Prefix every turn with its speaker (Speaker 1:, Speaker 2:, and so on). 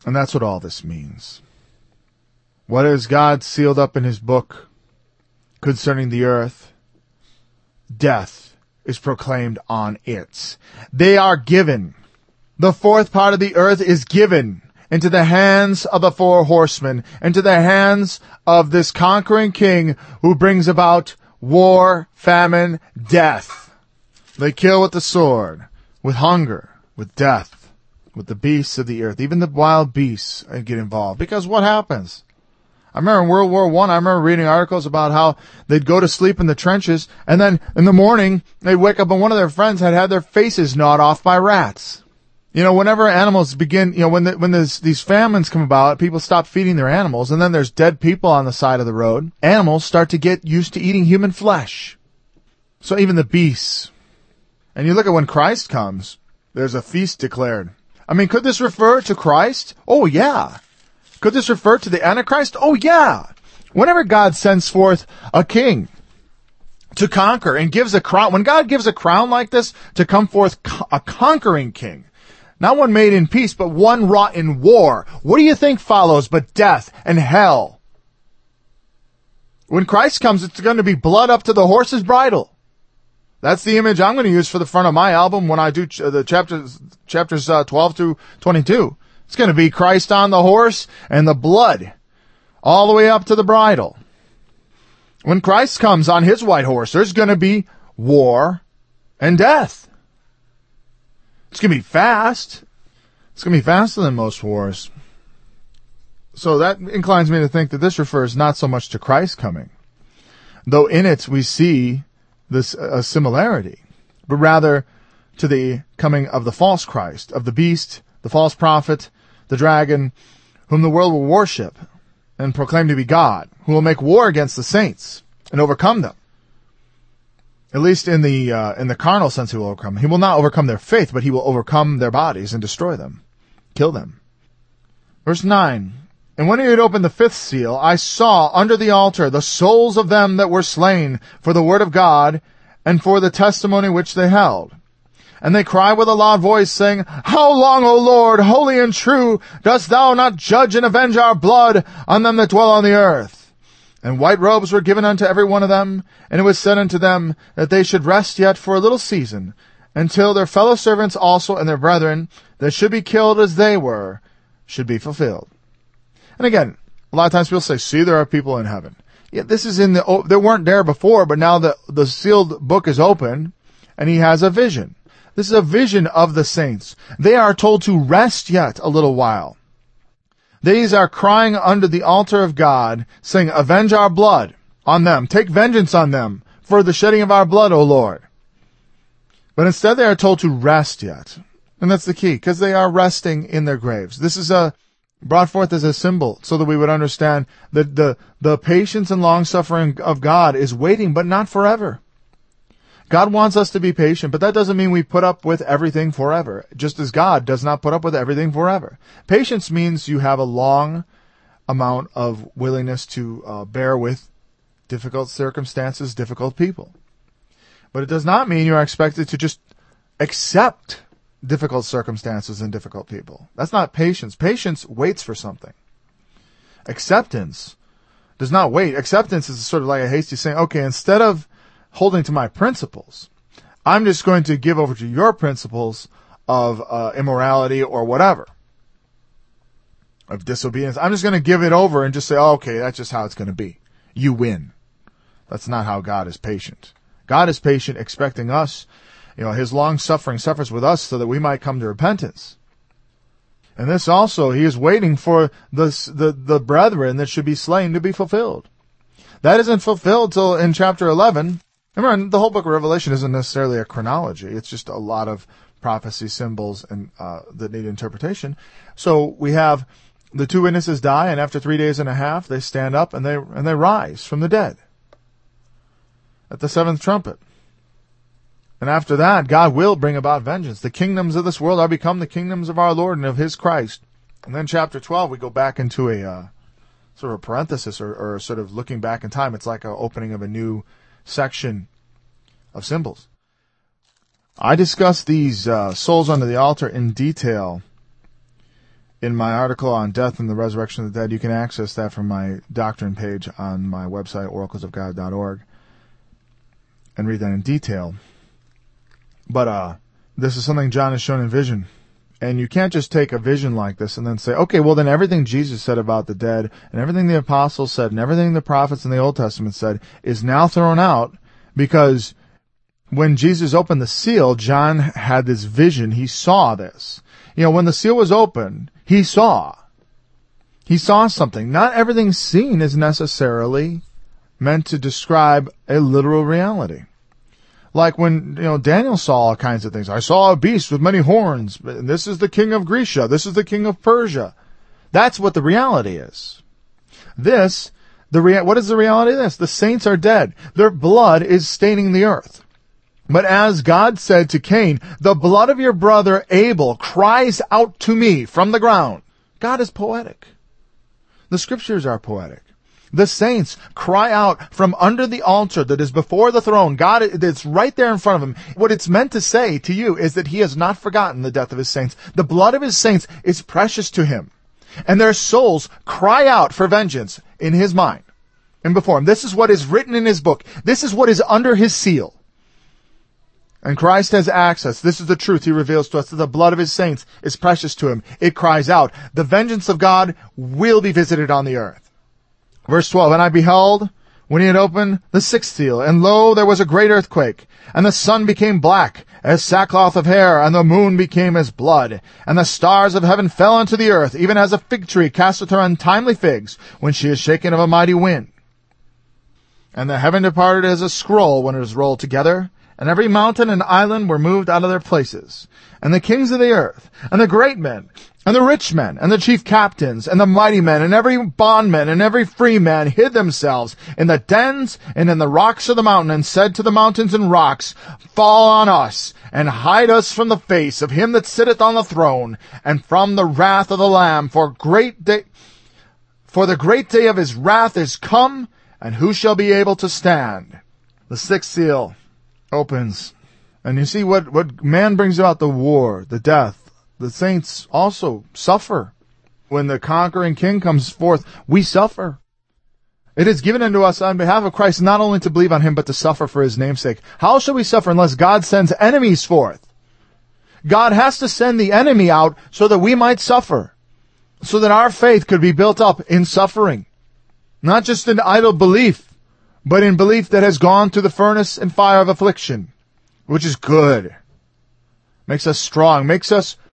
Speaker 1: And that's what all this means. What has God sealed up in his book concerning the earth? Death is proclaimed on it. They are given. The fourth part of the earth is given into the hands of the four horsemen, into the hands of this conquering king who brings about war, famine, death. They kill with the sword, with hunger, with death, with the beasts of the earth. Even the wild beasts get involved. Because what happens? I remember in World War I remember reading articles about how they'd go to sleep in the trenches, and then in the morning, they'd wake up and one of their friends had had their faces gnawed off by rats. Whenever animals begin, when these famines come about, people stop feeding their animals, and then there's dead people on the side of the road. Animals start to get used to eating human flesh. So even the beasts. And you look at when Christ comes, there's a feast declared. I mean, could this refer to Christ? Oh, yeah. Could this refer to the Antichrist? Oh, yeah. Whenever God sends forth a king to conquer and gives a crown, when God gives a crown like this to come forth a conquering king, not one made in peace, but one wrought in war, what do you think follows but death and hell? When Christ comes, it's going to be blood up to the horse's bridle. That's the image I'm going to use for the front of my album when I do the chapters 12 through 22. It's going to be Christ on the horse and the blood all the way up to the bridle. When Christ comes on his white horse, there's going to be war and death. It's going to be fast. It's going to be faster than most wars. So that inclines me to think that this refers not so much to Christ coming, though in it we see this a similarity, but rather to the coming of the false Christ, of the beast, the false prophet, the dragon, whom the world will worship and proclaim to be God, who will make war against the saints and overcome them. At least in the carnal sense, he will overcome. He will not overcome their faith, but he will overcome their bodies and destroy them, kill them. Verse 9, and when he had opened the fifth seal, I saw under the altar the souls of them that were slain for the word of God and for the testimony which they held. And they cry with a loud voice, saying, How long, O Lord, holy and true, dost thou not judge and avenge our blood on them that dwell on the earth? And white robes were given unto every one of them, and it was said unto them that they should rest yet for a little season, until their fellow servants also and their brethren that should be killed as they were, should be fulfilled. And again, a lot of times people say, see, there are people in heaven. Yeah, this is they weren't there before, but now the sealed book is open, and he has a vision. This is a vision of the saints. They are told to rest yet a little while. These are crying under the altar of God, saying, Avenge our blood on them. Take vengeance on them for the shedding of our blood, O Lord. But instead they are told to rest yet. And that's the key, because they are resting in their graves. This is brought forth as a symbol so that we would understand that the patience and long-suffering of God is waiting, but not forever. God wants us to be patient, but that doesn't mean we put up with everything forever, just as God does not put up with everything forever. Patience means you have a long amount of willingness to bear with difficult circumstances, difficult people. But it does not mean you are expected to just accept difficult circumstances and difficult people. That's not patience. Patience waits for something. Acceptance does not wait. Acceptance is sort of like a hasty saying, okay, instead of holding to my principles, I'm just going to give over to your principles of immorality or whatever, of disobedience. I'm just going to give it over and just say, oh, okay, that's just how it's going to be. You win. That's not how God is patient. God is patient, expecting us, his long suffering suffers with us so that we might come to repentance. And this also, he is waiting for the brethren that should be slain to be fulfilled. That isn't fulfilled till in chapter 11. Remember, the whole book of Revelation isn't necessarily a chronology. It's just a lot of prophecy symbols and that need interpretation. So we have the two witnesses die, and after 3 days and a half, they stand up and they rise from the dead at the seventh trumpet. And after that, God will bring about vengeance. The kingdoms of this world are become the kingdoms of our Lord and of his Christ. And then chapter 12, we go back into a sort of a parenthesis or sort of looking back in time. It's like an opening of a new section of symbols. I discussed these souls under the altar in detail in my article on death and the resurrection of the dead. You can access that from my doctrine page on my website, oraclesofgod.org, and read that in detail. But this is something John has shown in vision. And you can't just take a vision like this and then say, okay, well then everything Jesus said about the dead and everything the apostles said and everything the prophets in the Old Testament said is now thrown out, because when Jesus opened the seal, John had this vision. He saw this. When the seal was opened, he saw something. Not everything seen is necessarily meant to describe a literal reality. Like when, Daniel saw all kinds of things. I saw a beast with many horns. This is the king of Grecia. This is the king of Persia. That's what the reality is. What is the reality of this? The saints are dead. Their blood is staining the earth. But as God said to Cain, the blood of your brother Abel cries out to me from the ground. God is poetic. The scriptures are poetic. The saints cry out from under the altar that is before the throne. God, it's right there in front of him. What it's meant to say to you is that he has not forgotten the death of his saints. The blood of his saints is precious to him. And their souls cry out for vengeance in his mind and before him. This is what is written in his book. This is what is under his seal. And Christ has access. This is the truth he reveals to us, that the blood of his saints is precious to him. It cries out. The vengeance of God will be visited on the earth. Verse 12, and I beheld, when he had opened the sixth seal, and lo, there was a great earthquake, and the sun became black as sackcloth of hair, and the moon became as blood, and the stars of heaven fell unto the earth, even as a fig tree casteth her untimely figs, when she is shaken of a mighty wind. And the heaven departed as a scroll when it is rolled together, and every mountain and island were moved out of their places. And the kings of the earth, and the great men, and the rich men, and the chief captains, and the mighty men, and every bondman, and every free man hid themselves in the dens and in the rocks of the mountain, and said to the mountains and rocks, fall on us, and hide us from the face of him that sitteth on the throne, and from the wrath of the Lamb, for the great day of his wrath is come, and who shall be able to stand? The sixth seal opens, and you see what man brings about: the war, the death. The saints also suffer. When the conquering king comes forth, we suffer. It is given unto us on behalf of Christ not only to believe on him, but to suffer for his name's sake. How shall we suffer unless God sends enemies forth? God has to send the enemy out so that we might suffer, so that our faith could be built up in suffering. Not just in idle belief, but in belief that has gone through the furnace and fire of affliction, which is good. Makes us strong, makes us